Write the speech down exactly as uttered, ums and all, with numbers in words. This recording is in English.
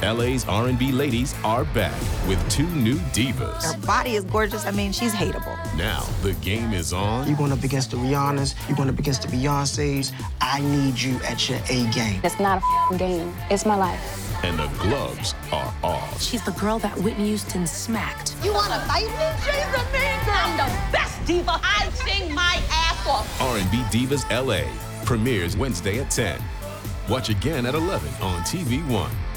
L A's R and B ladies are back with two new divas. Her body is gorgeous. I mean, she's hateable. Now, the game is on. You're going up against the Rihannas. You're going up against the Beyoncés. I need you at your A game. It's not a game. It's my life. And the gloves are off. She's the girl that Whitney Houston smacked. You want to fight me? She's the mean girl. I'm the best diva. I sing my ass off. R and B Divas L A premieres Wednesday at ten. Watch again at eleven on T V One.